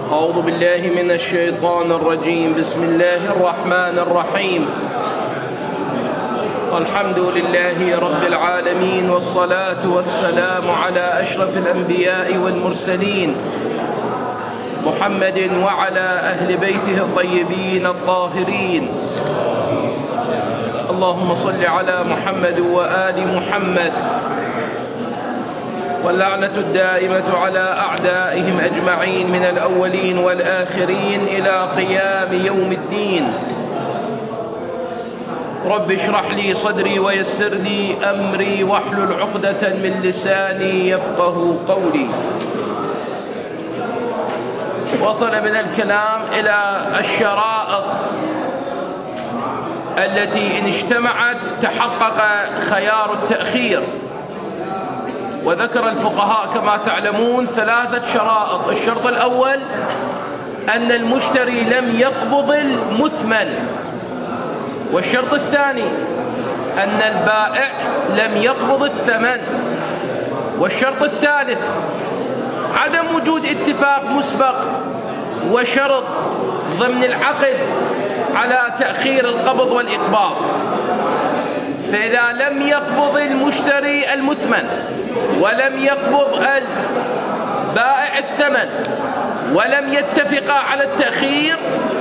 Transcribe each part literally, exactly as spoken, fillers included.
أعوذ بالله من الشيطان الرجيم. بسم الله الرحمن الرحيم. والحمد لله رب العالمين، والصلاة والسلام على أشرف الأنبياء والمرسلين محمد وعلى أهل بيته الطيبين الطاهرين. اللهم صل على محمد وآل محمد، واللعنة الدائمة على أعدائهم أجمعين من الأولين والآخرين إلى قيام يوم الدين. رب اشرح لي صدري ويسر لي أمري واحلل عقدة من لساني يفقه قولي. وصل من الكلام إلى الشرائط التي إن اجتمعت تحقق خيار التأخير. وذكر الفقهاء كما تعلمون ثلاثة شرائط. الشرط الأول أن المشتري لم يقبض المثمن، والشرط الثاني أن البائع لم يقبض الثمن، والشرط الثالث عدم وجود اتفاق مسبق وشرط ضمن العقد على تأخير القبض والإقباض. فإذا لم يقبض المشتري المثمن ولم يقبض البائع الثمن ولم يتفقا على التأخير،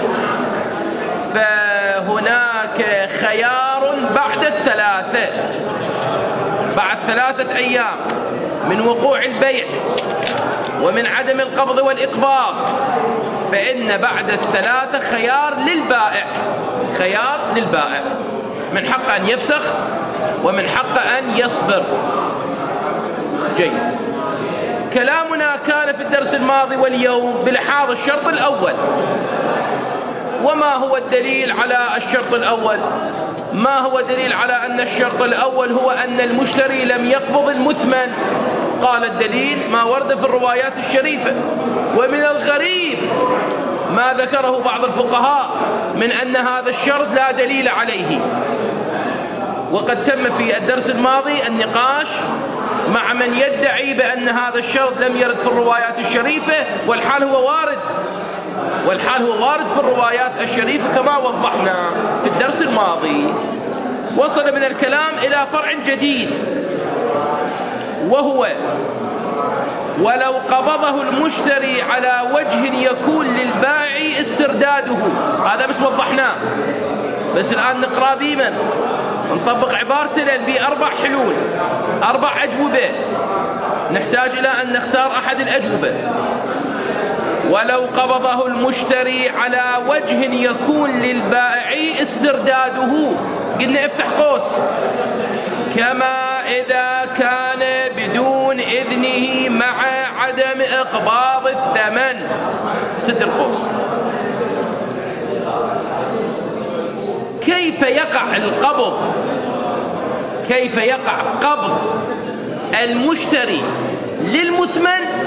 فهناك خيار بعد الثلاثة بعد ثلاثة أيام من وقوع البيع ومن عدم القبض والإقباض، فإن بعد الثلاثة خيار للبائع خيار للبائع من حق أن يفسخ ومن حق أن يصبر. جيد. كلامنا كان في الدرس الماضي واليوم بلحاظ الشرط الأول. وما هو الدليل على الشرط الأول؟ ما هو دليل على أن الشرط الأول هو أن المشتري لم يقبض المثمن؟ قال الدليل ما ورد في الروايات الشريفة. ومن الغريب ما ذكره بعض الفقهاء من أن هذا الشرط لا دليل عليه. وقد تم في الدرس الماضي النقاش مع من يدعي بأن هذا الشرط لم يرد في الروايات الشريفة، والحال هو وارد والحال هو وارد في الروايات الشريفة كما وضحنا في الدرس الماضي. وصل من الكلام إلى فرع جديد، وهو ولو قبضه المشتري على وجه يكون للبائع استرداده. هذا بس وضحناه، بس الآن نقرأ بيمن نطبق عبارتنا بأربع حلول، أربع أجوبة. نحتاج إلى أن نختار أحد الأجوبة. ولو قبضه المشتري على وجه يكون للبائع استرداده، قلنا افتح قوس، كما إذا كان بدون إذنه مع عدم إقباض الثمن. سد القوس. كيف يقع القبض كيف يقع قبض المشتري للمثمن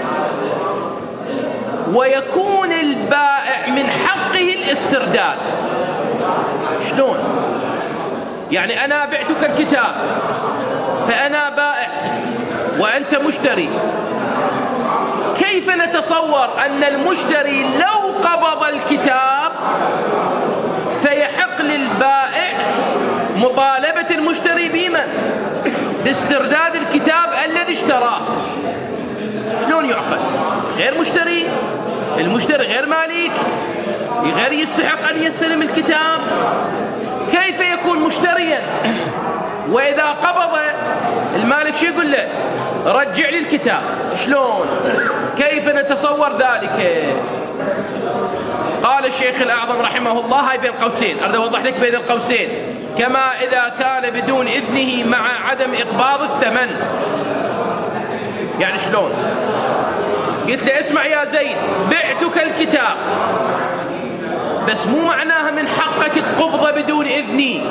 ويكون البائع من حقه الاسترداد؟ شلون؟ يعني أنا بعتك الكتاب، فأنا بائع وأنت مشتري. كيف نتصور أن المشتري لو قبض الكتاب فيحق للبائع مطالبة المشتري بمن؟ باسترداد الكتاب الذي اشتراه؟ شلون يعقد؟ غير مشتري، المشتري غير مالك، غير يستحق أن يستلم الكتاب. كيف يكون مشتريا وإذا قبض المالك شو يقول له؟ رجع لي الكتاب. شلون؟ كيف نتصور ذلك؟ قال الشيخ الأعظم رحمه الله، هاي بين قوسين، أريد أوضح لك بين القوسين، كما إذا كان بدون إذنه مع عدم إقباض الثمن. يعني شلون؟ قلت له اسمع يا زيد، بعتك الكتاب، بس مو معناها من حقك تقبضه بدون إذني،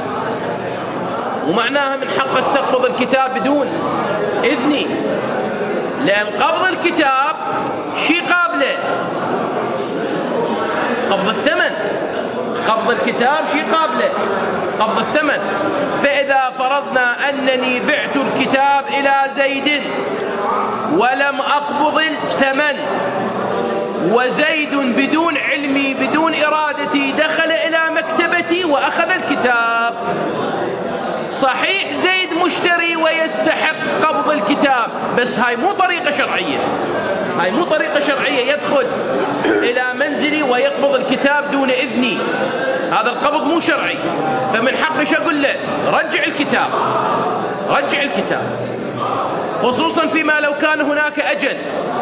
ومعناها من حقك تقبض الكتاب بدون إذني، لأن قبض الكتاب شي قابله؟ قبض الثمن. قبض الكتاب شي قابله؟ قبض الثمن. فإذا فرضنا أنني بعت الكتاب إلى زيد ولم أقبض الثمن، وزيد بدون علمي بدون إرادتي دخل إلى مكتبتي وأخذ الكتاب. صحيح زيد مشتري ويستحق قبض الكتاب، بس هاي مو طريقة شرعية، هاي مو طريقة شرعية يدخل إلى منزلي ويقبض الكتاب دون إذني، هذا القبض مو شرعي. فمن حقي شو أقول له؟ رجع الكتاب، رجع الكتاب، خصوصا فيما لو كان هناك أجل،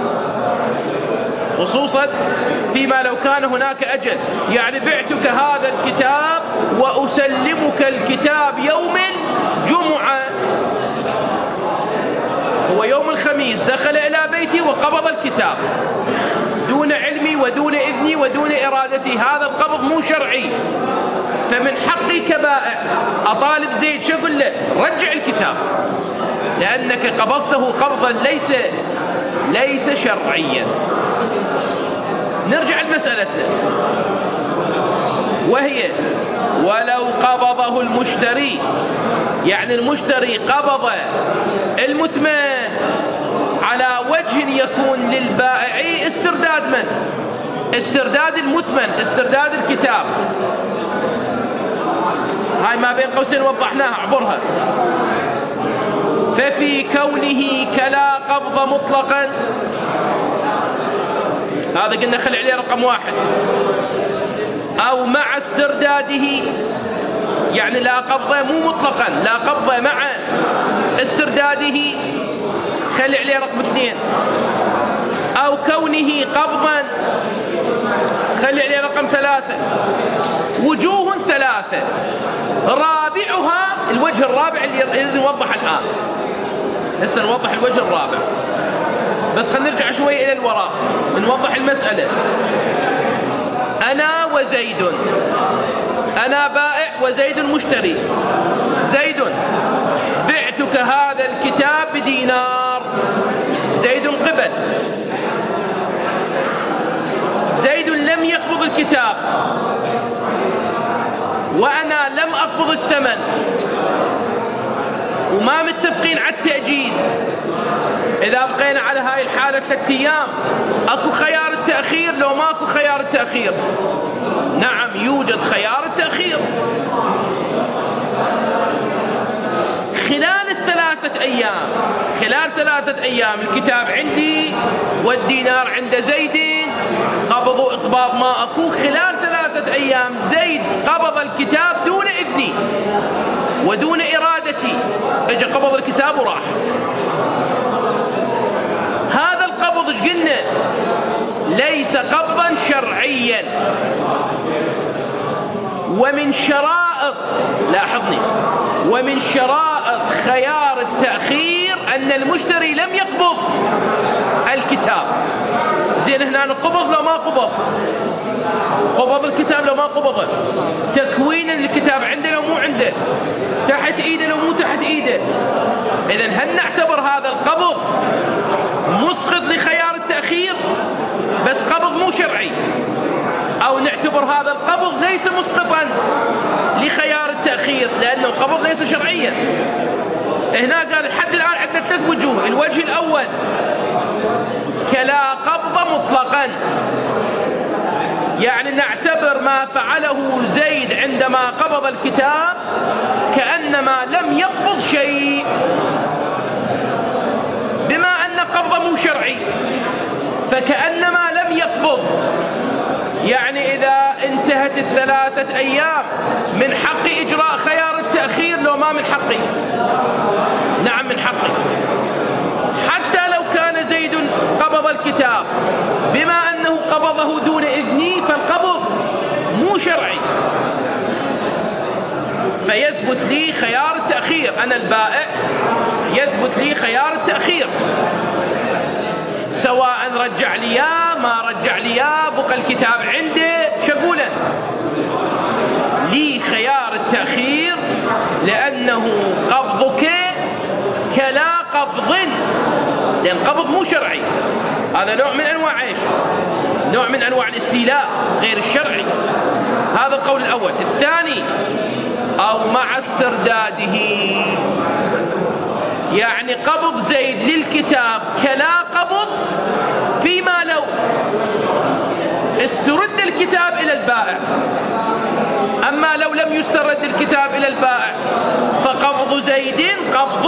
خصوصا فيما لو كان هناك أجل. يعني بعتك هذا الكتاب وأسلمك الكتاب يوم الجمعة، هو يوم الخميس دخل إلى بيتي وقبض الكتاب دون علمي ودون إذني ودون إرادتي، هذا القبض مو شرعي. فمن حقي كبائع أطالب زيد شو أقول له؟ رجع الكتاب، لأنك قبضته قبضا ليس ليس شرعيا. نرجع لمسألتنا، وهي ولو قبضه المشتري، يعني المشتري قبض المثمن على وجه يكون للبائع استرداد من؟ استرداد المثمن، استرداد الكتاب. هاي ما بين قوسين وضحناها، اعبرها. ففي كونه كلا قبض مطلقا، هذا قلنا خلي عليه رقم واحد، أو مع استرداده، يعني لا قبضة مو مطلقا، لا قبضة مع استرداده خلي عليه رقم اثنين، أو كونه قبضا خلي عليه رقم ثلاثة. وجوه ثلاثة، رابعها الوجه الرابع اللي يريد نوضح الآن، هسه نوضح الوجه الرابع، بس خلينا نرجع شوي إلى الوراء نوضح المسألة. أنا وزيد، أنا بائع وزيد مشتري. زيد بعتك هذا الكتاب بدينار، زيد قبل. زيد لم يقبض الكتاب وأنا لم أقبض الثمن، وما متفقين على التأجيل. إذا بقينا على هاي الحالة ثلاثة أيام أكو خيار التأخير لو ماكو خيار التأخير؟ نعم يوجد خيار التأخير. خلال الثلاثة أيام، خلال ثلاثة أيام الكتاب عندي والدينار عند زيد، قبضوا إقباض ما أكو. خلال ثلاثة أيام زيد قبض الكتاب دون إذني ودون إرادتي، اجى قبض الكتاب وراح. هذا القبض ايش قلنا؟ ليس قبضا شرعيا. ومن شرائط، لاحظني، ومن شرائط خيار التأخير أن المشتري لم يقبض الكتاب. زين هنا قبض لو ما قبض؟ قبض الكتاب لو ما قبضه، تكوين الكتاب عنده لو مو عنده، تحت ايده لو مو تحت ايده. اذا هل نعتبر هذا القبض مسقط لخيار التأخير بس قبض مو شرعي، او نعتبر هذا القبض ليس مسقطا لخيار التأخير لانه القبض ليس شرعيا؟ هنا قال لحد الان عندنا ثلاث وجوه. الوجه الاول كلا قبض مطلقا، يعني نعتبر ما فعله زيد عندما قبض الكتاب كأنما لم يقبض شيء، بما أن قبضه مو شرعي فكأنما لم يقبض. يعني إذا انتهت الثلاثة أيام من حقي إجراء خيار التأخير لو ما من حقي؟ نعم من حقي، حتى لو كان زيد قبض الكتاب، بما أنه قبضه دون إذني فالقبض مو شرعي، فيثبت لي خيار التأخير. أنا البائع يثبت لي خيار التأخير، سواء رجع لي ما رجع لي، بقى الكتاب عنده، شقولا لي خيار التأخير لأنه قبضك كلا قبض، لأن قبض مو شرعي، هذا نوع من أنواع إيش؟ نوع من أنواع الاستيلاء غير الشرعي. هذا القول الأول. الثاني أو مع استرداده، يعني قبض زيد للكتاب كلا قبض فيما لو استرد الكتاب إلى البائع. أما لو لم يسترد الكتاب إلى البائع فقبض زيد قبض،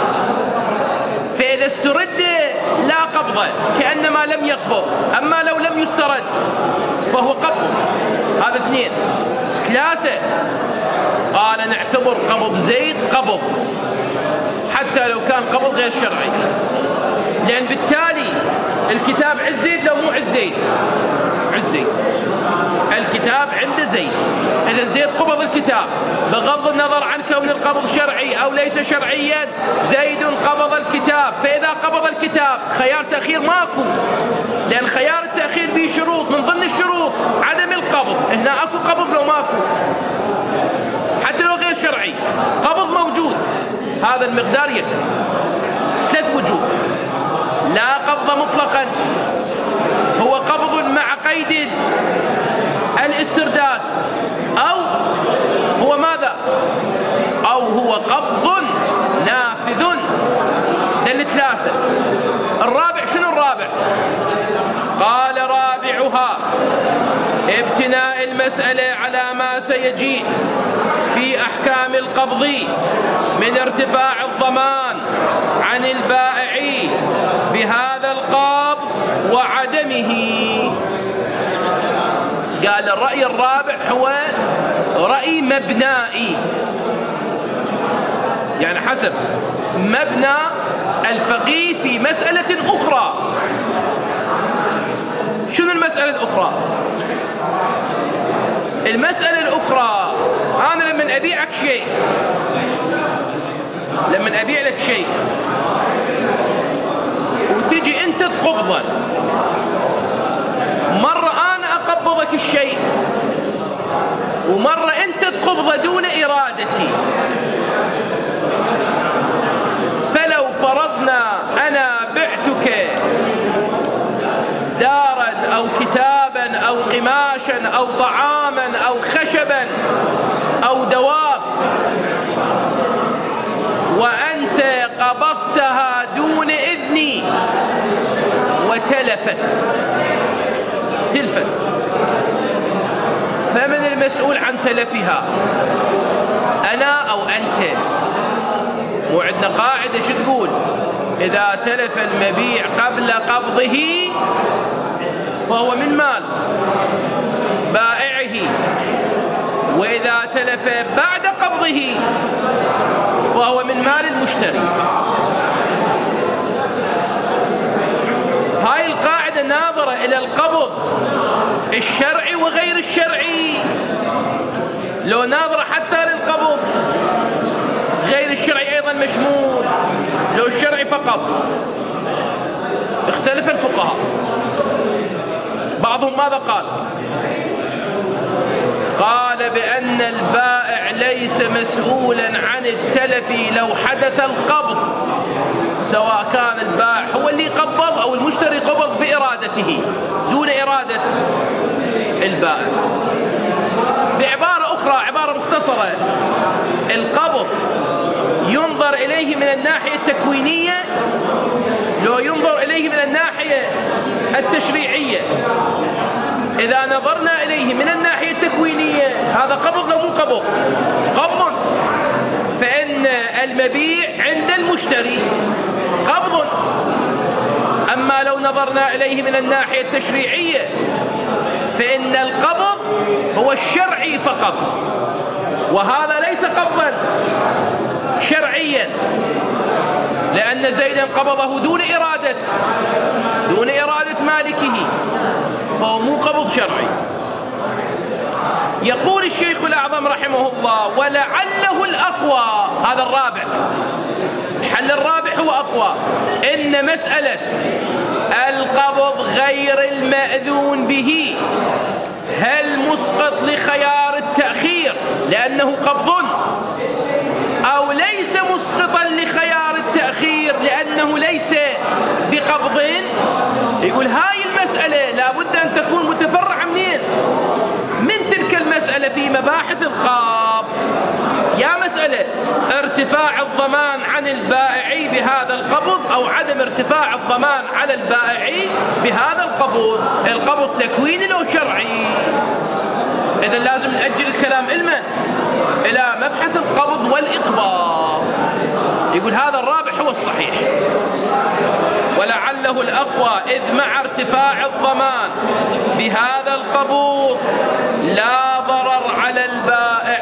فإذا استرد لا قبض كأنما لم يقبض. أما لو لم يسترد فهو قبض. هذا اثنين. ثلاثة، قال نعتبر قبض زيد قبض حتى لو كان قبض غير شرعي، لأن بالتالي الكتاب عز زيد لو مو عز زيد، عز زيد الكتاب عند زيد. إذا زيد قبض الكتاب بغض النظر عن كون القبض شرعي أو ليس شرعيا، زيد قبض الكتاب. فإذا قبض الكتاب خيار تأخير ماكو، لأن خيار التأخير به شروط، من ضمن الشروط عدم القبض. هنا أكو قبض لو ماكو، حتى لو غير شرعي قبض موجود، هذا المقدار يكفي. ثلاث وجوه: لا قبض مطلقا، هو قبض مع قيد الاسترداد، أو هو ماذا؟ أو هو قبض نافذ. للثلاثة. الرابع شنو الرابع؟ قال رابعها ابتناء المسألة على ما سيجي في أحكام القبض من ارتفاع الضمان عن البائع بهذا القبض وعدمه. قال الرأي الرابع هو رأي مبنائي، يعني حسب مبنى الفقيه في مسألة أخرى. شنو المسألة الأخرى؟ المسألة الأخرى، أنا لما أبيعك شيء، لما أبيع لك شيء وتجي أنت تقبضه، مرة أنا أقبضك الشيء ومرة أنت تقبضه دون إرادتي. فلو فرضنا أنا بعتك دارا أو كتابا أو قماشا أو طعاما أو خشبا أو دواب، وأنت قبضتها دون إذني وتلفت، تلفت، فمن المسؤول عن تلفها؟ أنا أو أنت؟ وعندنا قاعدة شو تقول؟ إذا تلف المبيع قبل قبضه فهو من مال بائعه، وإذا تلف بعد قبضه فهو من مال المشتري. هاي القاعدة ناظرة إلى القبض الشرعي وغير الشرعي. لو ناظرة حتى للقبض غير الشرعي أيضا مشمول، لو الشرعي فقط اختلف الفقهاء. بعضهم ماذا قال؟ قال بأن البائع ليس مسؤولا عن التلف لو حدث القبض، سواء كان البائع هو اللي قبض أو المشتري قبض بإرادته دون إرادة البائع. بعبارة أخرى، عبارة مختصرة، القبض ينظر إليه من الناحية التكوينية لو ينظر إليه من الناحية التشريعية. إذا نظرنا إليه من الناحية التكوينية هذا قبض لو مو قبض؟ قبض، فإن المبيع عند المشتري قبض. أما لو نظرنا إليه من الناحية التشريعية فإن القبض هو الشرعي فقط، وهذا ليس قبضا شرعيا، لأن زيدا قبضه دون إرادة دون إرادة مالكه، فهو مو قبض شرعي. يقول الشيخ الأعظم رحمه الله: ولعله الأقوى، هذا الرابع، الحل الرابع هو أقوى، إن مسألة القبض غير المأذون به هل مسقط لخيار التأخير لأنه قبض، أو ليس مسقطا لخيار التأخير لأنه ليس بقبض؟ يقول هاي المسألة لابد أن تكون متفرعة منين؟ من تلك المسألة في مباحث القبض. يا مسألة ارتفاع الضمان عن البائع بهذا القبض أو عدم ارتفاع الضمان على البائع بهذا القبض، القبض تكويني لو شرعي. إذا لازم نأجل الكلام إلمن إلى مبحث القبض والإقباض. يقول هذا الرابع هو الصحيح، ولعله الأقوى، إذ مع ارتفاع الضمان بهذا القبوض لا ضرر على البائع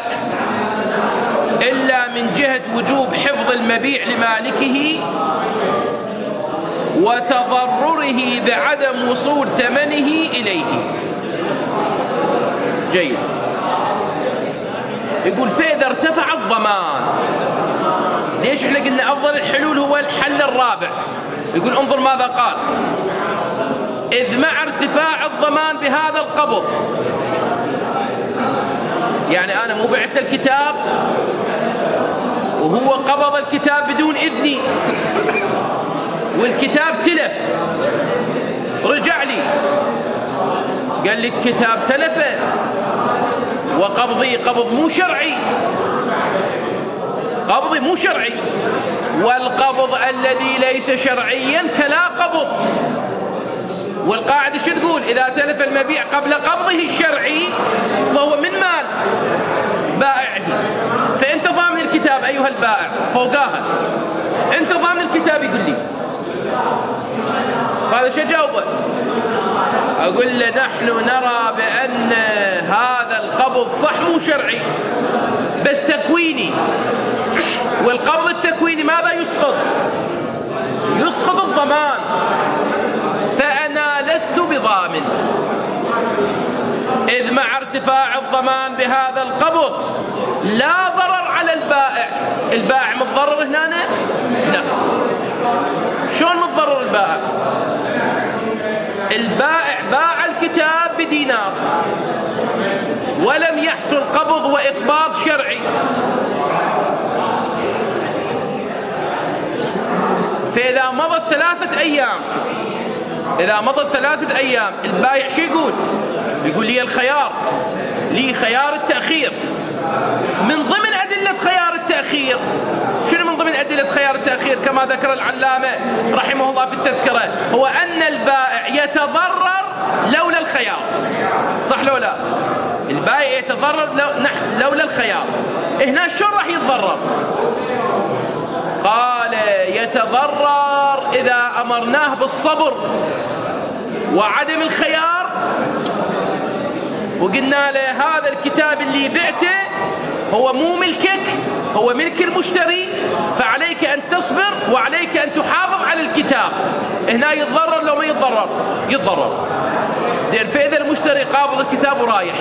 إلا من جهة وجوب حفظ المبيع لمالكه وتضرره بعدم وصول ثمنه إليه. جيد. يقول فإذا ارتفع الضمان، ليش احنا قلنا أفضل الحلول هو الحل الرابع؟ يقول انظر ماذا قال: إذ مع ارتفاع الضمان بهذا القبض، يعني أنا مو بعت الكتاب وهو قبض الكتاب بدون إذني، والكتاب تلف، رجع لي قال لي الكتاب تلف وقبضي قبض مو شرعي، قبضي مو شرعي، والقبض الذي ليس شرعيا كلا قبض. والقاعدة شو تقول؟ إذا تلف المبيع قبل قبضه الشرعي فهو من مال بائعه. فأنت ضامن الكتاب أيها البائع فوقاها، أنت ضامن الكتاب. يقول لي هذا شو جاوبه؟ أقول له نحن نرى بأن هذا القبض صح مو شرعي بس تكويني، والقبض التكويني ماذا يسقط؟ يسقط الضمان، فأنا لست بضامن. إذ مع ارتفاع الضمان بهذا القبض لا ضرر على البائع. البائع متضرر هنا؟ لا. شلون متضرر البائع؟ البائع باع الكتاب بدينار ولم يحصل قبض وإقباض شرعي، فإذا مضت ثلاثة أيام إذا مضت ثلاثة أيام البائع شو يقول؟ يقول لي الخيار، لي خيار التأخير. من ضمن أدلة خيار التأخير، شنو من ضمن أدلة خيار التأخير كما ذكر العلامة رحمه الله في التذكرة؟ هو أن البائع يتضرر لولا الخيار. صح لو لا؟ البائع يتضرر لولا الخيار. هنا شو راح يتضرر؟ قال يتضرر إذا أمرناه بالصبر وعدم الخيار، وقلنا له هذا الكتاب اللي بعته هو مو ملكك، هو ملك المشتري، فعليك أن تصبر وعليك أن تحافظ على الكتاب. هنا يتضرر لو ما يتضرر؟ يتضرر. زين، فإذا المشتري قابض الكتاب ورايح،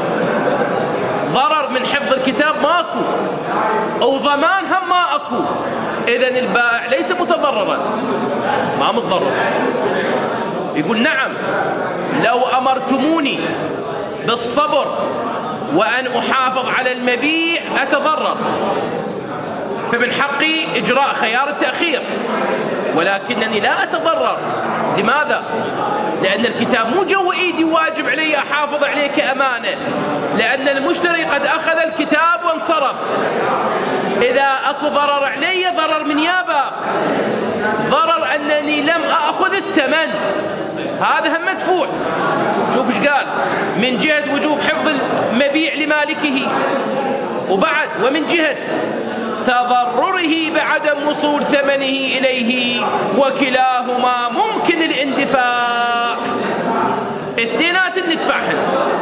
ضرر من حفظ الكتاب ماكو، أو ضمان هم ما أكو، إذن البائع ليس متضررا، ما متضرر. يقول نعم لو أمرتموني بالصبر وأن أحافظ على المبيع أتضرر، فمن حقي إجراء خيار التأخير، ولكنني لا أتضرر. لماذا؟ لأن الكتاب مو جو إيدي واجب علي أحافظ عليه كأمانة، لأن المشتري قد أخذ الكتاب وانصرف. إذا أكو ضرر علي، ضرر من يابا، ضرر أنني لم أخذ الثمن، هذا هم مدفوع. شوف ايش قال: من جهة وجوب حفظ المبيع لمالكه، وبعد ومن جهة تضرره بعدم وصول ثمنه إليه، وكلاهما ممكن الاندفاع. اثنينات ندفعهن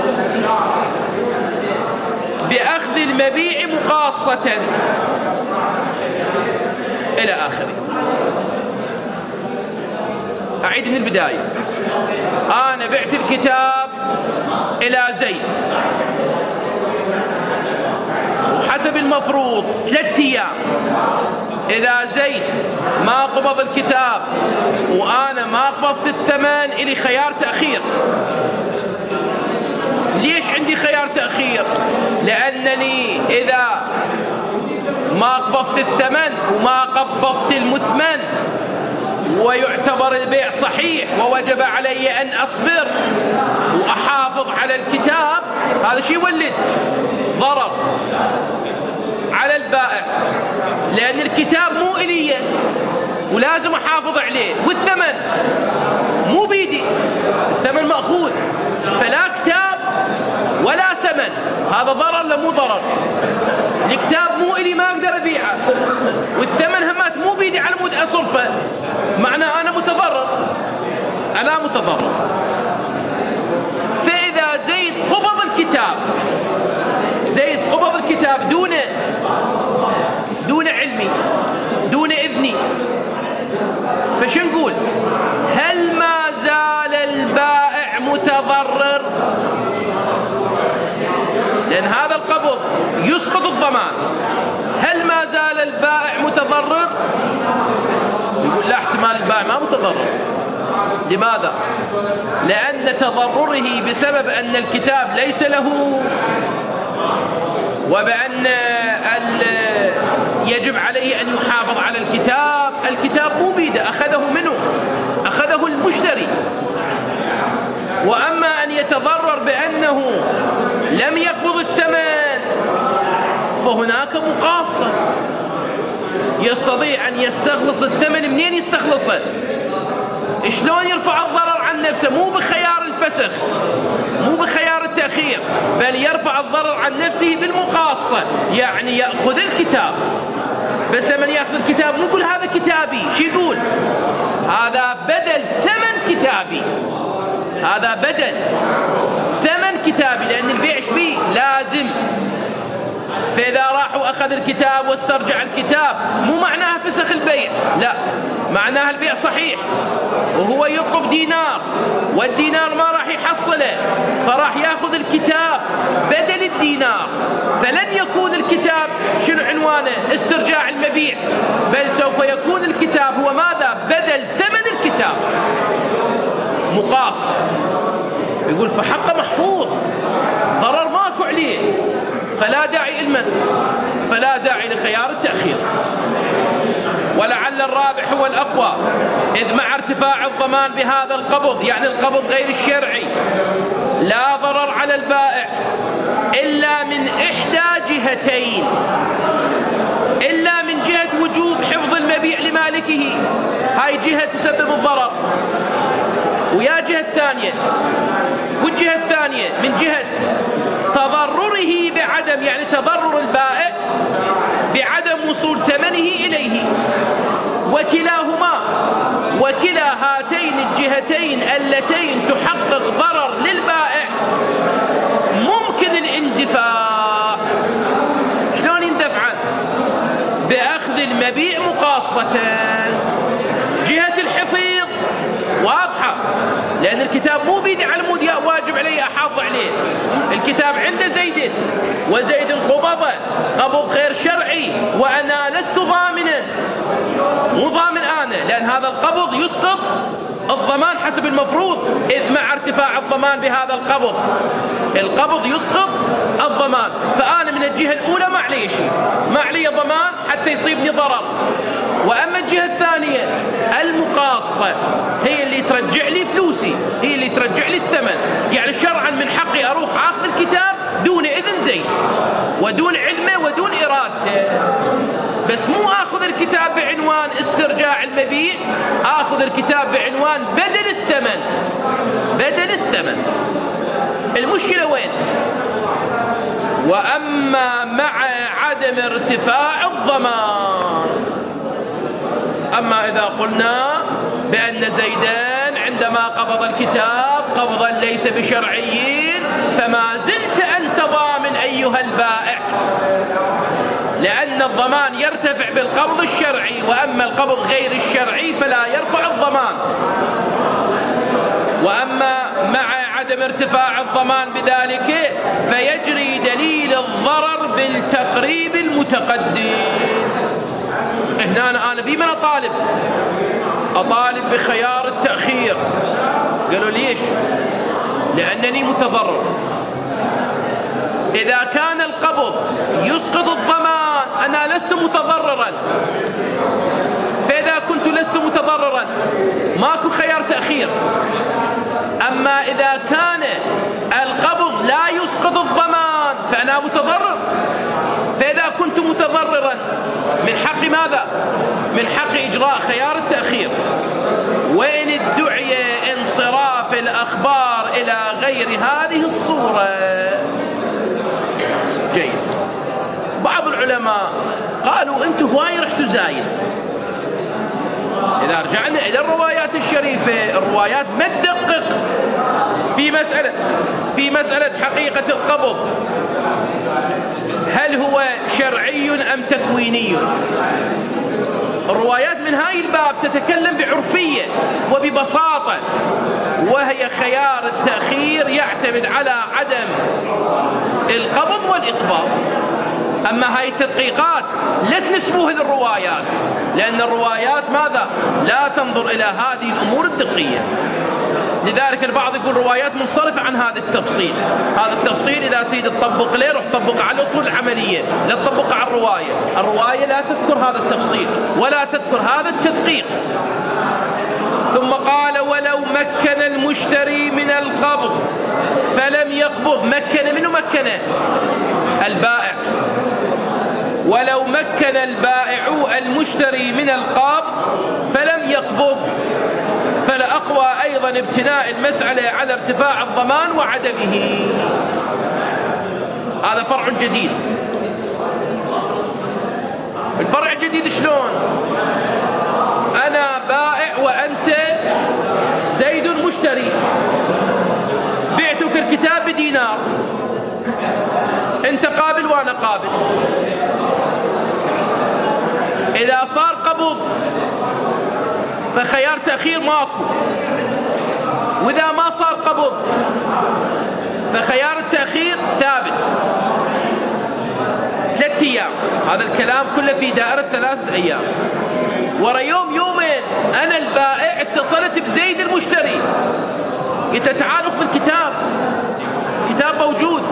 بأخذ المبيع مقاصة إلى آخره. أعيد من البداية. أنا بعت الكتاب إلى زيد، حسب المفروض ثلاثة أيام. إذا زيد ما قبض الكتاب وأنا ما قبضت الثمن، إلي خيار تأخير. ليش عندي خيار تأخير؟ لأنني إذا ما قبضت الثمن وما قبضت المثمن ويعتبر البيع صحيح ووجب علي أن أصبر وأحافظ على الكتاب، هذا شيء يولد ضرر على البائع، لأن الكتاب مو إلي ولازم أحافظ عليه، والثمن مو بيدي، الثمن مأخوذ، فلا كتاب ولا ثمن. هذا ضرر لا مو ضرر؟ الكتاب مو إلي ما أقدر أبيعه، والثمن همات مو بيدي على مود أصرفه، معناه أنا متضرر، أنا متضرر. فإذا زيد قبض الكتاب، زيد قبض الكتاب دون دون علمي دون إذني، فشو نقول؟ هل ما زال البائع متضرر؟ لأن هذا القبض يسقط الضمان. هل ما زال البائع متضرر؟ يقول لا، احتمال البائع ما متضرر. لماذا؟ لأن تضرره بسبب أن الكتاب ليس له، وبأن يجب عليه أن يحافظ على الكتاب. الكتاب مو بيده، أخذه منه، أخذه المشتري. وأما أن يتضرر بأنه لم يقبض الثمن فهناك مقاصة، يستطيع أن يستخلص الثمن. منين يستخلصه؟ شلون يرفع الضرر عن نفسه؟ مو بخيار الفسخ، مو بخيار التأخير، بل يرفع الضرر عن نفسه بالمقاصة. يعني يأخذ الكتاب، بس لما يأخذ الكتاب مو يقول هذا كتابي، شو يقول؟ هذا بدل ثمن كتابي، هذا بدل ثمن كتابي، لأن البيع شبيه لازم. فإذا راح وأخذ الكتاب واسترجع الكتاب مو معناها فسخ البيع، لا، معناها البيع صحيح، وهو يطلب دينار والدينار ما راح يحصله، فراح يأخذ الكتاب بدل الدينار. فلن يكون الكتاب شنو عنوانه؟ استرجاع المبيع، بل سوف يكون الكتاب هو ماذا؟ بدل ثمن الكتاب، مقاص. يقول فحق محفوظ، ضرر ماكو عليه، فلا داعي إلمن، فلا داعي لخيار التأخير. ولعل الرابع هو الأقوى، إذ مع ارتفاع الضمان بهذا القبض، يعني القبض غير الشرعي، لا ضرر على البائع إلا من إحدى جهتين، إلا من جهة وجوب حفظ المبيع لمالكه، هاي جهة تسبب الضرر، ويا جهة ثانية، والجهة الثانية من جهة تضرره بعدم، يعني تضرر البائع بعدم وصول ثمنه إليه. وكلاهما، وكلا هاتين الجهتين اللتين تحقق ضرر للبائع ممكن الاندفاع. شلون يندفع؟ بأخذ المبيع مقاصة. جهة الحفظ واضحة، لأن الكتاب مو بيدي على مود واجب علي أحافظ عليه، الكتاب عند زيد، وزيد قبضه قبض غير شرعي، وأنا لست ضامنا، مو ضامن أنا، لأن هذا القبض يسقط الضمان حسب المفروض، إذ مع ارتفاع الضمان بهذا القبض، القبض يسقط الضمان. فأنا من الجهة الأولى ما علي شيء، ما علي ضمان حتى يصيبني ضرر. وأما الجهة الثانية المقاصة هي اللي ترجع لي فلوسي، هي اللي ترجع لي الثمن. يعني شرعا من حقي أروح أخذ الكتاب دون إذن زيد، ودون علمه ودون إرادته، بس مو أخذ الكتاب بعنوان استرجاع المبيع، أخذ الكتاب بعنوان بدل الثمن، بدل الثمن. المشكلة وين؟ وأما مع عدم ارتفاع الضمان، أما إذا قلنا بأن زيدان عندما قبض الكتاب قبضا ليس بشرعيين، فما زلت أنت ضامن أيها البائع، لأن الضمان يرتفع بالقبض الشرعي، وأما القبض غير الشرعي فلا يرفع الضمان. وأما مع عدم ارتفاع الضمان بذلك فيجري دليل الضرر بالتقريب المتقدم. هنا أنا, أنا بمن أطالب؟ أطالب بخيار التأخير. قالوا ليش؟ لأنني متضرر. إذا كان القبض يسقط الضمان أنا لست متضررا، فإذا كنت لست متضررا ماكو خيار تأخير. أما إذا كان القبض لا يسقط الضمان فأنا متضرر، فإذا كنت متضررا من حق ماذا؟ من حق إجراء خيار التأخير. وإن ادعي انصراف الأخبار إلى غير هذه الصورة جيد. بعض العلماء قالوا أنتوا هواي رحتوا زايد. إذا رجعنا إلى الروايات الشريفة، الروايات ما تدقق في مسألة في مسألة حقيقة القبض، هل هو شرعي أم تكويني. الروايات من هاي الباب تتكلم بعرفية وببساطة، وهي خيار التأخير يعتمد على عدم القبض والإقباض. أما هاي التدقيقات لا تنسبوها للروايات، لأن الروايات ماذا؟ لا تنظر إلى هذه الأمور الدقية. لذلك البعض يقول روايات منصرفة عن هذا التفصيل. هذا التفصيل إذا تريد تطبق له روح تطبق على الأصول العملية، لا تطبق على الرواية. الرواية لا تذكر هذا التفصيل ولا تذكر هذا التدقيق. ثم قال ولو مكن المشتري من القبض فلم يقبض. مكن منه مكن البائع. ولو مكن البائع المشتري من القبض فلم يقبض، فلأقوى أيضا ابتناء المسألة على ارتفاع الضمان وعدمه. هذا فرع جديد. الفرع الجديد شلون؟ أنا بائع وأنت زيد مشتري، بعتك الكتاب بدينار، أنت قابل وأنا قابل. إذا صار قبض فخيار تأخير ماكو، وإذا ما صار قبض فخيار التأخير ثابت. ثلاثة أيام، هذا الكلام كله في دائرة ثلاثة أيام. ورا يوم يومين أنا البائع اتصلت بزيد المشتري، قلت له تعال اخذ الكتاب، كتاب موجود،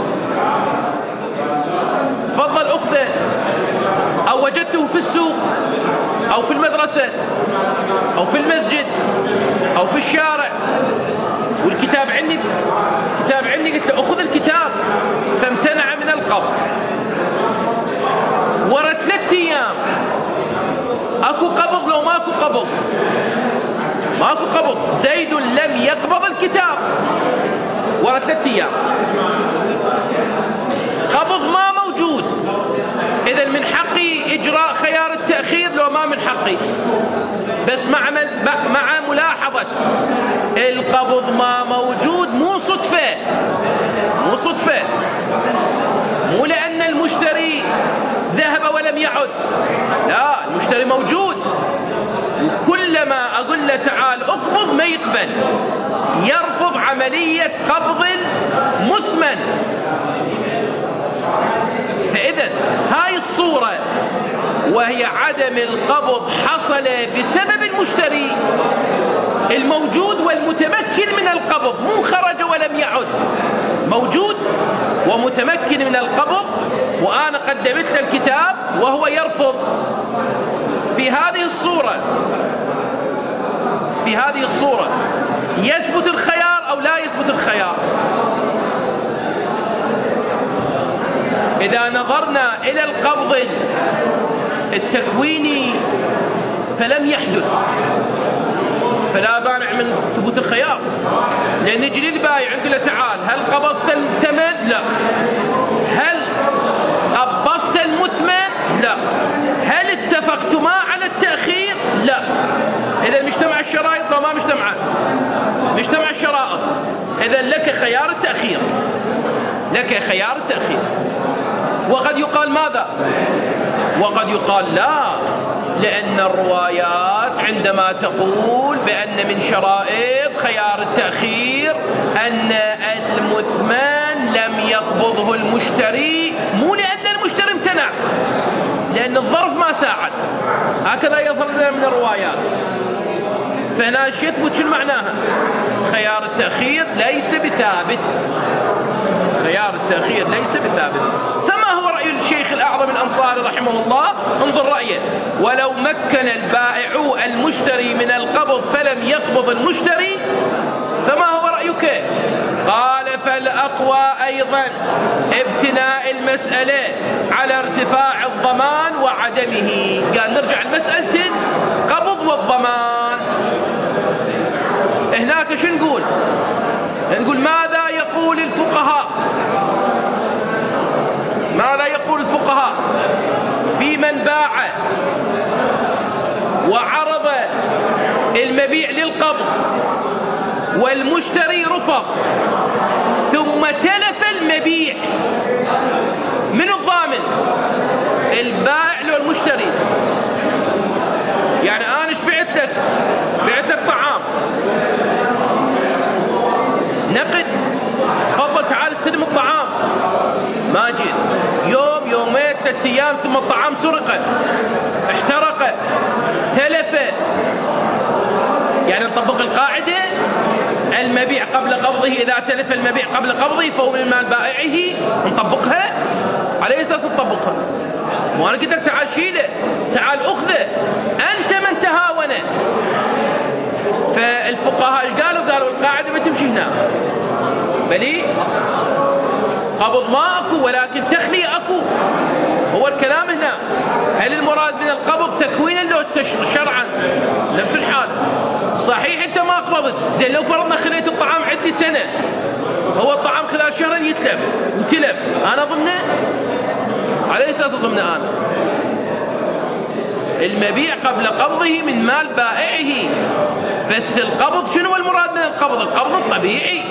تفضل أخذه، أو وجدته في السوق أو في المدرسة أو في المسجد أو في الشارع والكتاب عندي كتاب عندي قلت له أخذ الكتاب، فامتنع من القبض. ورا ثلاثة أيام أكو قبض لو ماكو قبض؟ ماكو قبض، زيد لم يقبض الكتاب ورا ثلاثة أيام، قبض ما موجود. إذا من حقي إجراء خيار التأخير لو ما من حقي، بس مع مع ملاحظة القبض ما موجود مو صدفة، مو صدفة، مو لأن المشتري ذهب ولم يعد، لا، المشتري موجود. وكلما أقول له تعال اقبض ما يقبل، يرفض عملية قبض مثمن. فإذا هاي الصورة وهي عدم القبض حصل بسبب المشتري الموجود والمتمكن من القبض، مو خرج ولم يعد، موجود ومتمكن من القبض، وأنا قدمت له الكتاب وهو يرفض. في هذه الصورة في هذه الصورة يثبت الخيار أو لا يثبت الخيار؟ إذا نظرنا إلى القبض التكويني فلم يحدث، فلا مانع من ثبوت الخيار. لأن يجي للبايع نقول له تعال هل قبضت الثمن؟ لا. هل قبضت المثمن؟ لا. هل اتفقتما على التأخير؟ لا. إذا مجتمع الشرائط لو ما مجتمع مجتمع الشرائط، إذا لك خيار التأخير، لك خيار التأخير. وقد يقال ماذا؟ وقد يقال لا، لأن الروايات عندما تقول بأن من شرائط خيار التأخير أن المثمن لم يقبضه المشتري، مو لأن المشتري امتنع، لأن الظرف ما ساعد. هكذا يظهر لنا من الروايات. فهنا يثبت شو معناها؟ خيار التأخير ليس بثابت، خيار التأخير ليس بثابت. فما هو رأي الشيخ الأعظم الأنصاري رحمه الله؟ انظر رأيه: ولو مكن البائع المشتري من القبض فلم يقبض المشتري فما هو رأيك؟ قال: فالأقوى أيضا ابتناء المسألة على ارتفاع الضمان وعدمه. قال نرجع لمسألة القبض والضمان. هناك شو نقول؟ نقول ماذا يقول الفقهاء؟ ماذا من باع وعرض المبيع للقبض والمشتري رفض ثم تلف المبيع، من الضامن؟ البائع لو المشتري؟ يعني أنا شبعت لك بعت لك طعام نقد، تفضل تعال استلم الطعام، ما جيت، يوم يومين ثلاثة أيام ثم الطعام سرق احترق تلف، يعني نطبق القاعدة المبيع قبل قبضه، إذا تلف المبيع قبل قبضه فهو من مال بائعه، نطبقها على أساس نطبقها. وأنا قلت لك تعال شيله، تعال أخذه، أنت من تهاون. فالفقهاء ايش قالوا؟ قالوا القاعدة ما تمشي هنا، بلي قبض ما أكو ولكن تخلية أكو، هو الكلام هنا. هل المراد من القبض تكوينا لو شرعا؟ نفس الحال. صحيح أنت ما قبضت، زين لو فرضنا خليت الطعام عندي سنة، هو الطعام خلال شهرين يتلف وتلف، أنا ضمنه؟ على أساس ضمنه أنا. المبيع قبل قبضه من مال بائعه، بس القبض شنو المراد من القبض؟ القبض الطبيعي.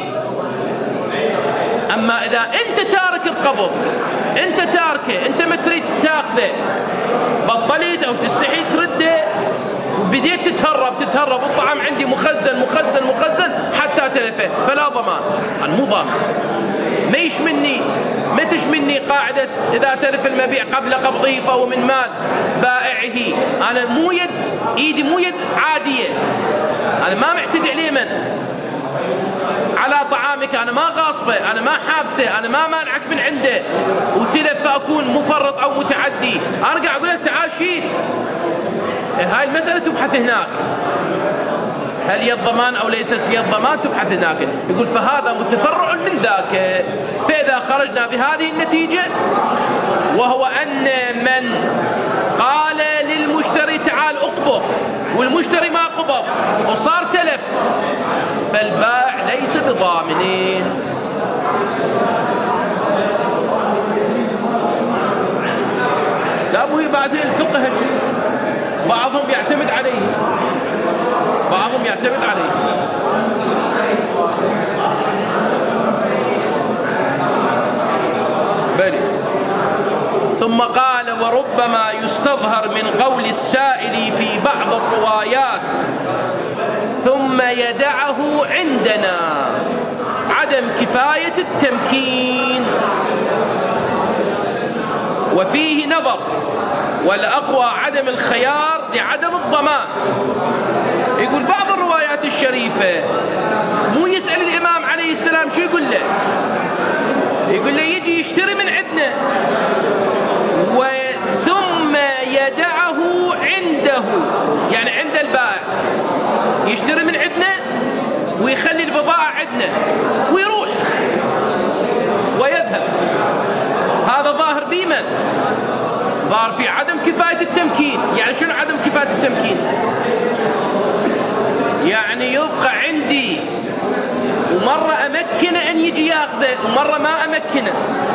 أما إذا أنت تارك القبض، أنت تاركه، أنت ما تريد تاخذه، بطلت أو تستحي ترده، بديت تتهرب تتهرب والطعام عندي مخزن مخزن مخزن حتى تلفه، فلا ضمان، أنا مو ضامن. ما يشمني ما تشمني قاعدة إذا تلف المبيع قبل قبضه فهو من مال بائعه. أنا مو يد إيدي مو يد عادية، أنا ما معتدي عليه من على طعامك، أنا ما غاصبه، أنا ما حابسه، أنا ما مانعك من عنده وتلف فأكون مفرط أو متعدي. أنا قاعد أقول لك تعال شيل. هاي المسألة تبحث هناك، هل هي الضمان أو ليست هي الضمان، تبحث هناك. يقول فهذا متفرع من ذاك. فإذا خرجنا بهذه النتيجة وهو أن من قال للمشتري تعال أقبض والمشتري ما قبض وصار تلف، فالبائع ليس بضامنين. لا مو بعدين الفقه بعضهم يعتمد عليه، بعضهم يعتمد عليه. بلي. ثم قال وربما يستظهر من قول السائل في بعض الروايات ثم يدعه عندنا عدم كفاية التمكين، وفيه نظر، والأقوى عدم الخيار لعدم الضمان. يقول بعض الروايات الشريفة مو يسأل الإمام عليه السلام شو يقول له، يقول له يجي يشتري من عندنا وثم يدعه عنده، يعني عند البائع يشتري من عندنا ويخلي البضاعة عندنا ويروح ويذهب. هذا ظاهر بمن؟ ظاهر في عدم كفاية التمكين. يعني شنو عدم كفاية التمكين؟ يعني يبقى عندي ومرة أمكنه أن يجي ياخذه ومرة ما أمكنه.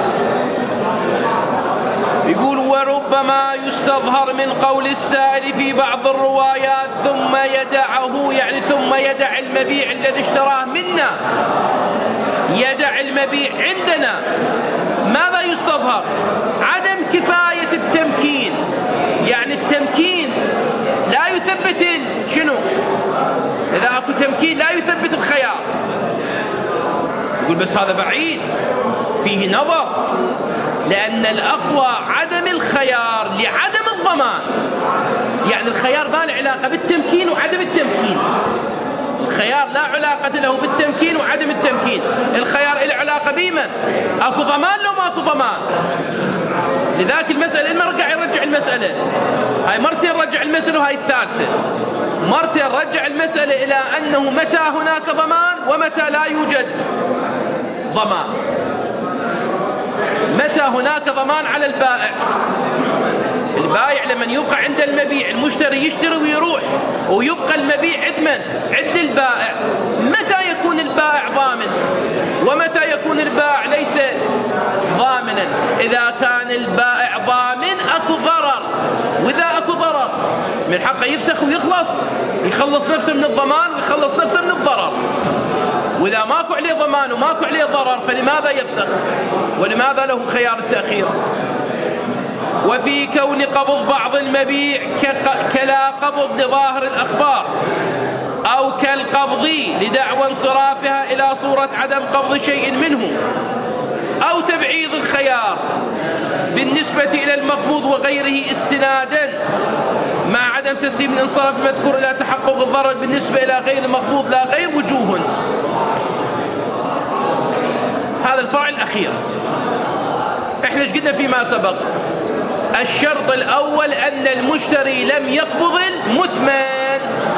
يقول وربما يستظهر من قول السائل في بعض الروايات ثم يدعه، يعني ثم يدع المبيع الذي اشتراه منا، يدع المبيع عندنا. ماذا يستظهر؟ عدم كفاية التمكين، يعني التمكين لا يثبت شنو؟ إذا أكو تمكين لا يثبت الخيار. يقول بس هذا بعيد، فيه نظر، لأن الأقوى عدم الخيار لعدم الضمان. يعني الخيار ما له علاقة بالتمكين وعدم التمكين، الخيار لا علاقة له بالتمكين وعدم التمكين، الخيار له علاقة بمن؟ أكو ضمان لو ما أكو ضمان. لذلك المسألة المرجع يرجع المسألة، هاي مرتين رجع المسألة وهاي الثالثة، مرتين رجع المسألة إلى أنه متى هناك ضمان ومتى لا يوجد ضمان. متى هناك ضمان على البائع؟ البائع لمن يبقى عند المبيع، المشتري يشتري ويروح ويبقى المبيع عند من؟ عند البائع. متى يكون البائع ضامن ومتى يكون البائع ليس ضامنا؟ إذا كان البائع ضامن أكو ضرر من حقه يفسخ ويخلص، يخلص نفسه من الضمان ويخلص نفسه من الضرر. وإذا ماكو عليه ضمان وماكو عليه ضرر فلماذا يفسخ؟ ولماذا له خيار التأخير؟ وفي كون قبض بعض المبيع كلا قبض لظاهر الأخبار أو كالقبض لدعوى انصرافها إلى صورة عدم قبض شيء منه، أو تبعيض الخيار بالنسبة إلى المقبوض وغيره استنادا مع عدم تسليم الانصراف المذكور إلى تحقق الضرر بالنسبة إلى غير المقبوض لا غير وجوه. هذا الفرع الأخير. احنا ايش قلنا فيما سبق؟ الشرط الأول أن المشتري لم يقبض المثمن،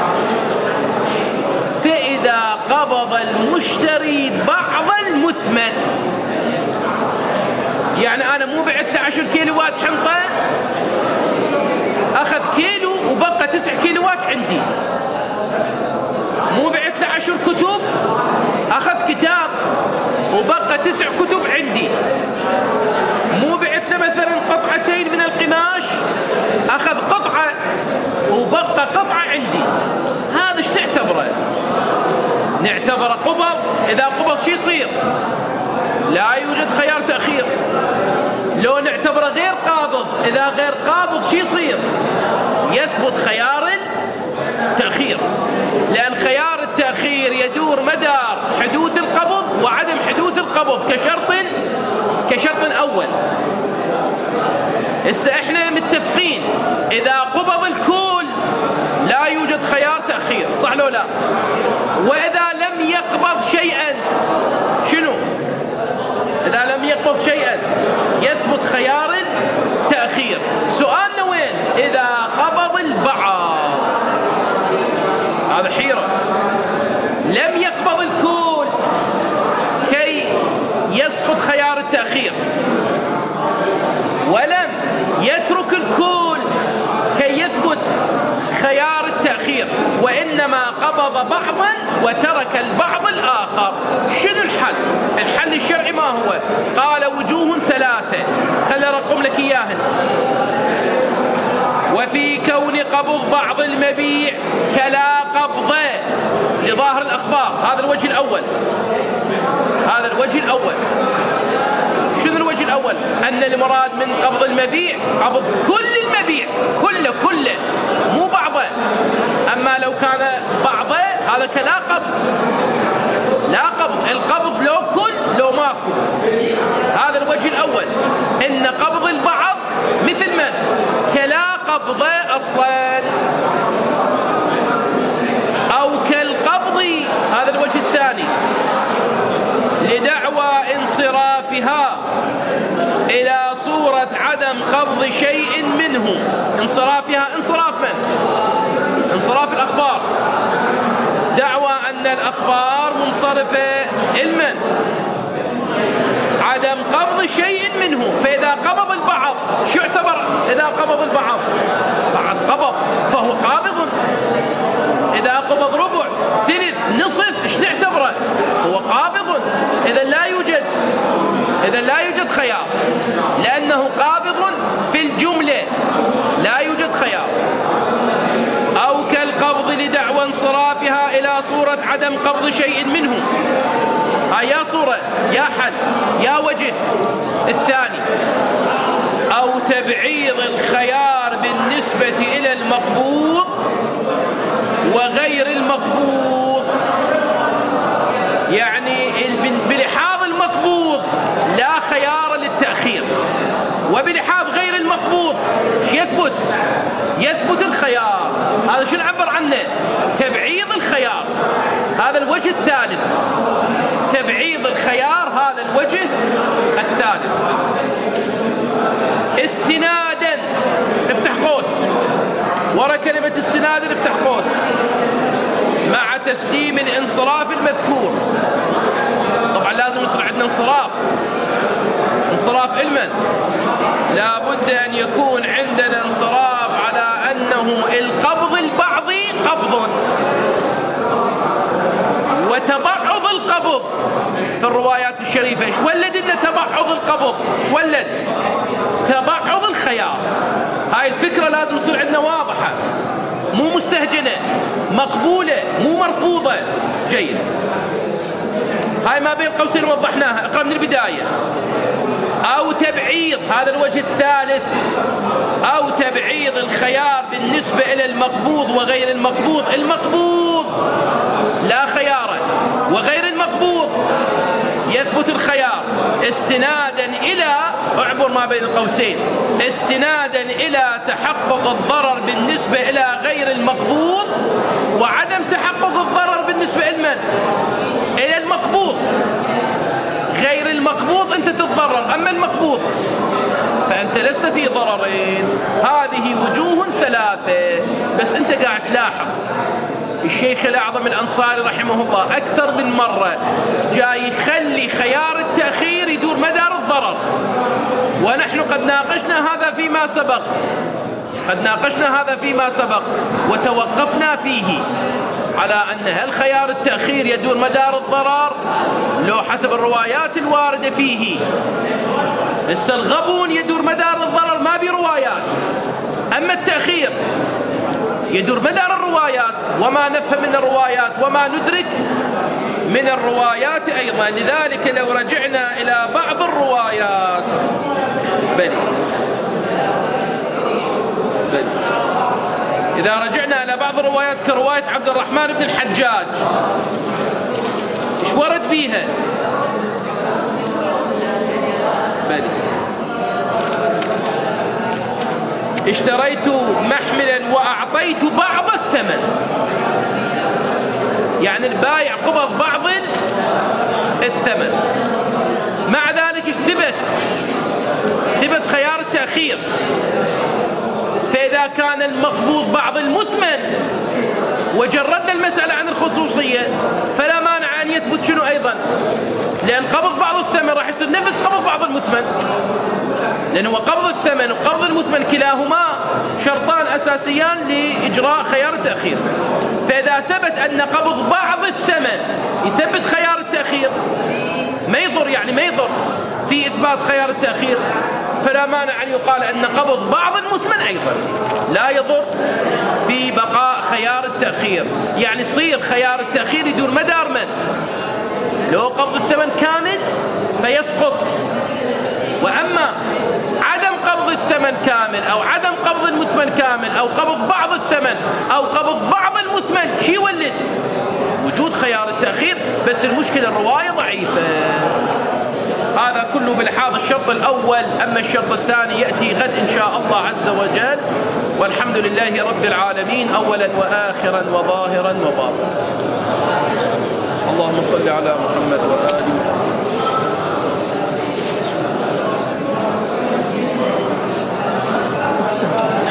فإذا قبض المشتري بعض المثمن، يعني أنا مو بعت له عشر كيلوات حنطة، أخذ كيلو وبقى تسع كيلوات عندي. مو بعت له عشر كتب، أخذ كتاب وبقى تسع كتب عندي. مو بعت له مثلا قطعتين من القماش، أخذ قطعة وبقى قطعة عندي. هذا ايش تعتبره؟ نعتبره قبض. إذا قبض شو يصير؟ لا يوجد خيار تأخير. لو نعتبره غير قابض، إذا غير قابض شو يصير؟ يثبت خيار التأخير، لأن خيار التأخير يدور مدار حدوث القبض وعدم حدوث القبض كشرط كشرط أول. هسه احنا متفقين إذا قبض الكل لا يوجد خيار تأخير، صح لو لا؟ وإذا لم يقبض شيئا شنو؟ إذا لم يقبض شيئا يثبت خيار التأخير. سؤالنا وين؟ إذا قبض البعض، هذا حيرة. لم يقبض الكل كي يسقط خيار التأخير، ولم يترك الكل كي يثبت خيار التأخير، وإنما قبض بعضا وترك البعض الآخر. شنو الحل؟ الحل الشرعي ما هو؟ قال وجوه ثلاثة، خلي رقم لك إياهن. وفي كون قبض بعض المبيع كلا قبض لظاهر الأخبار، هذا الوجه الأول. هذا الوجه الأول. شنو الوجه الأول؟ أن المراد من قبض المبيع قبض كل المبيع، كله كله مو بعضه. أما لو كان بعضه هذا كلا قبض، لا قبض. القبض لو كل لو ماكو. هذا الوجه الأول، إن قبض البعض مثل من؟ كلا قبض أصلا أو كالقبض. هذا الوجه الثاني، لدعوى انصرافها إلى صورة عدم قبض شيء منه. انصرافها انصراف من؟ انصراف الأخبار. دعوى أن الأخبار منصرفة المن عدم قبض شيء منه. فإذا قبض البعض شو يعتبر؟ إذا قبض البعض بعد قبض فهو قابض. إذا قبض ربع ثلث نصف ايش نعتبره؟ هو قابض. إذا لا يوجد إذا لا يوجد خيار، لأنه قابض في الجملة، لا يوجد خيار. أو كالقبض لدعوى انصرافها إلى صورة عدم قبض شيء منه. هاي يا صورة يا حل يا وجه الثاني. أو تبعيض الخيار بالنسبة إلى المقبوض وغير المقبوض، يعني بلحاظ المقبوض لا خيار للتأخير، وبلحاظ غير المقبوض يثبت يثبت الخيار. هذا شو نعبر عنه؟ تبعيض الخيار. هذا الوجه الثالث، تبعيض الخيار. هذا الوجه الثالث. استنادا، افتح قوس ورا كلمة استنادا، افتح قوس، مع تسليم الانصراف المذكور. طبعا لازم يصير عندنا انصراف انصراف علما. لا بد أن يكون عندنا انصراف على أنه القبض البعضي قبض، وتبعض القبض في الروايات الشريفة ايش ولد لنا تبعض القبض؟ ايش ولد؟ تبعض الخيار. هاي الفكرة لازم تصير عندنا واضحة. مو مستهجنة، مقبولة مو مرفوضة. جيد، هاي ما بين قوسين وضحناها، اقرأ من البداية. أو تبعيض، هذا الوجه الثالث، أو تبعيض الخيار بالنسبة إلى المقبوض وغير المقبوض. المقبوض لا خيار، وغير المقبوض يثبت الخيار استنادا إلى، اعبر ما بين القوسين، استنادا إلى تحقق الضرر بالنسبة إلى غير المقبوض وعدم تحقق الضرر بالنسبة لمن؟ إلى المقبوض. غير المقبوض أنت تتضرر، أما المقبوض فأنت لست في ضررين. هذه وجوه ثلاثة، بس أنت قاعد تلاحظ الشيخ الأعظم الأنصاري رحمه الله أكثر من مرة جاي يخلي خيار التأخير يدور مدار الضرر، ونحن قد ناقشنا هذا فيما سبق، قد ناقشنا هذا فيما سبق وتوقفنا فيه على أن هل خيار التأخير يدور مدار الضرر لو حسب الروايات الواردة فيه. الغبون يدور مدار الضرر ما بروايات، أما التأخير يدور مدار الروايات، وما نفهم من الروايات وما ندرك من الروايات أيضا. لذلك لو رجعنا إلى بعض الروايات بل بل إذا رجعنا إلى بعض الروايات كرواية عبد الرحمن بن الحجاج، إيش ورد بيها؟ بل اشتريت محملا وأعطيت بعض الثمن، يعني البائع قبض بعض الثمن. مع ذلك ثبت ثبت خيار التأخير. فإذا كان المقبوض بعض المثمن وجردنا المسألة عن الخصوصية فلا مانع أن يثبت شنو أيضا، لأن قبض بعض الثمن راح يصير نفس قبض بعض المثمن، لأنه قبض الثمن وقبض المثمن كلاهما شرطان أساسيان لإجراء خيار التأخير. فإذا ثبت أن قبض بعض الثمن يثبت خيار التأخير ما يضر، يعني ما يضر في إثبات خيار التأخير، فلا مانع أن يقال أن قبض بعض المثمن أيضا لا يضر في بقاء خيار التأخير. يعني يصير خيار التأخير يدور مدار من؟ لو قبض الثمن كامل فيسقط، وأما عدم قبض الثمن كامل أو عدم قبض المثمن كامل أو قبض بعض الثمن أو قبض بعض المثمن شي يولد؟ وجود خيار التأخير، بس المشكلة الرواية ضعيفة. هذا كله بلحاظ الشرط الأول. أما الشرط الثاني يأتي غد إن شاء الله عز وجل، والحمد لله رب العالمين أولا وآخرا وظاهرا وباطنا. اللهم صل على محمد وآل محمد.